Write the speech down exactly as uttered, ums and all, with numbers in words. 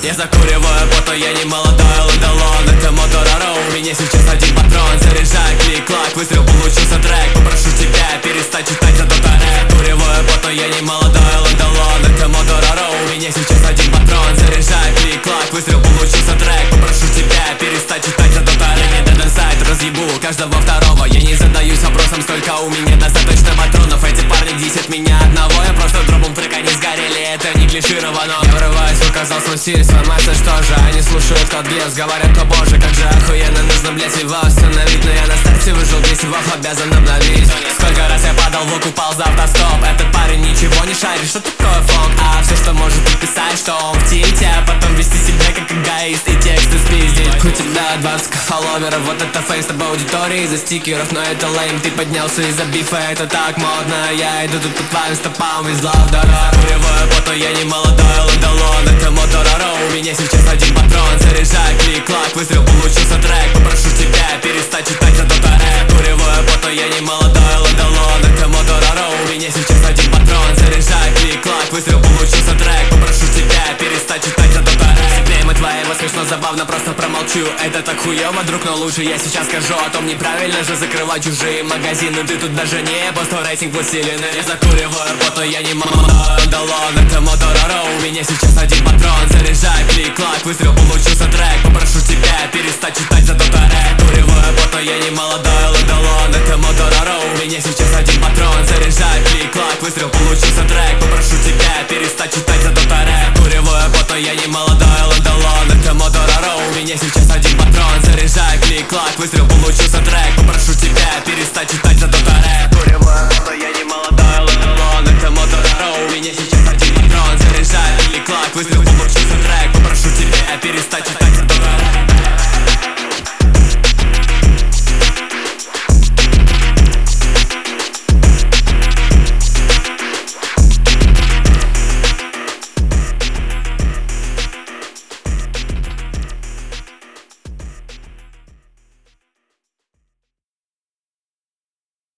Я закуриваю, будто я не молодой Ландолон. Это Моторара, у меня сейчас один патрон. Заряжай, клик-клак, выстрел, получился трек. Попрошу тебя перестать читать за рэп. Куриваю, будто я не молодой Ландолон. Это Моторара, у меня сейчас один патрон. Заряжай, клик-клак, выстрел, получился трек. Попрошу тебя перестать читать за рэп. Я не Dead Inside, разъебу каждого второго. Я не задаюсь вопросом, сколько у меня достаточно патронов. Эти парни десят меня одного. Я просто дробом трек, они сгорели, это не клишировано. Я врываюсь, указал свой стиль, свой мастер, что же. Они слушают код Гевс, говорят, о боже, как же охуенно. Нужно, блять, его остановить. Но я на старте выжил, весь вов обязан обновить. Сколько раз я падал в упал за автостоп. Этот парень ничего не шарит, что такое фонк. А все, что может написать, что он в тильте, а потом вести себя как эгоист и тексты спиздить. У тебя двадцать фолловеров, вот это фейс, тобой аудитории из-за стикеров. Но это лейм, ты поднялся из-за бифа, это так модно. Я иду тут по твоим стопам, из лав дорог. Куриваю, будто я не молодой Ландолон. Это Моторара, у меня сейчас один патрон. Заряжай, клик-клак, выстрел, получился трек. Попрошу тебя перестать читать за рэп. Куриваю, будто я не молодой Ландолон. Это Моторара, у меня сейчас один патрон. Заряжай, клик-клак, выстрел, получился трек. Попрошу тебя перестать читать за рэп. Время твоего смешно, забавно, просто промолчу. Это так хуёво, друг, но лучше я сейчас скажу. А то неправильно же закрывать чужие магазины. Ты тут даже не просто рейтинг усиленный. Я закуриваю, будто я не молодой Ландолон. Это Моторара, у меня сейчас один патрон. Заряжай, клик-клак, выстрел, получился трек. Попрошу тебя перестать читать за рэп. Куриваю, будто я не молодой Ландолон. Это Моторара, у меня сейчас один патрон. Заряжай, клик-клак, выстрел, получился трек. Попрошу тебя перестать читать за рэп. Куриваю, будто я не молодой Ландолон. Это Моторара, у меня сейчас один патрон. Заряжай, клик-клак, выстрел, получился трек. Попрошу тебя перестать читать за рэп. Куриваю, будто я не молодой Ландолон. Это Моторара, у меня сейчас один патрон. Заряжай, клик-клак, выстрел, получился трек.